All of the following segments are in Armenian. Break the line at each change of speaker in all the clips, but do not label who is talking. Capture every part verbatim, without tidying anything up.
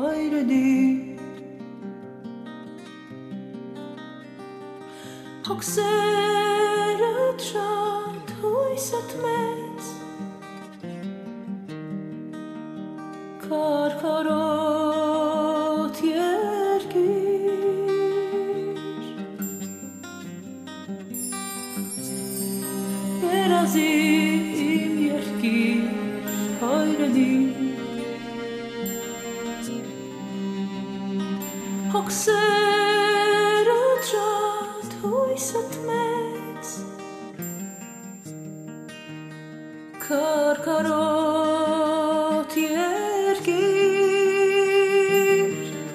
հայրենի Հոգսերդ շատ հույսդ մեծ Քարքարոտ երկիր Երազի իմ երկիր հայրենի Հոգսերդ շատ հույսդ մեծ Քարքարոտ երկիր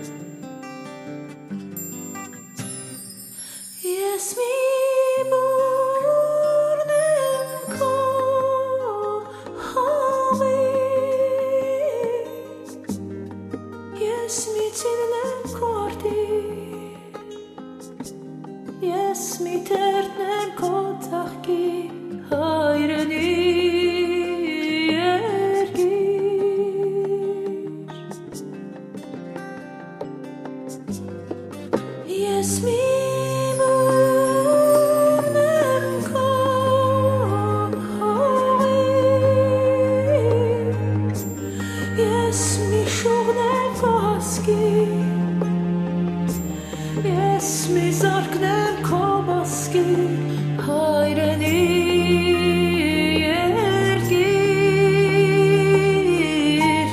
Ես մի բուրն եմ քո հողից Ես մի ծիլն եմ քո Ես մի թերթն եմ քո ծաղկի հայրենի երկիր Ես մի բուրն եմ քո հողից Ես մի շուղն եմ քո հասկի Ես մի զարկն եմ քո բասկի հայրենի երկիր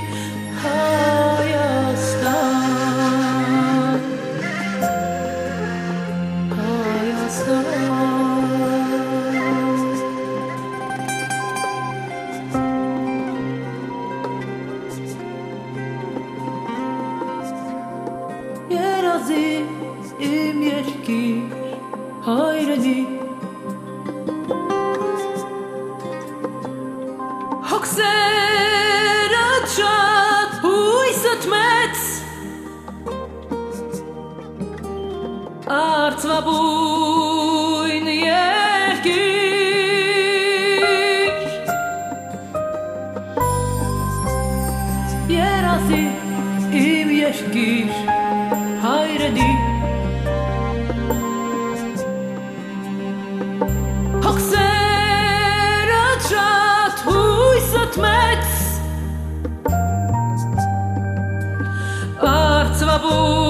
Հայաստան Հայաստան Երազի իմ երկիր հայրենի Հոգսերդ շատ հույսդ մեծ Արծվաբույն երկիր Երազի իմ երկիր հայրենի Հոգսերդ շատ հույսդ մեծ Արծվաբույն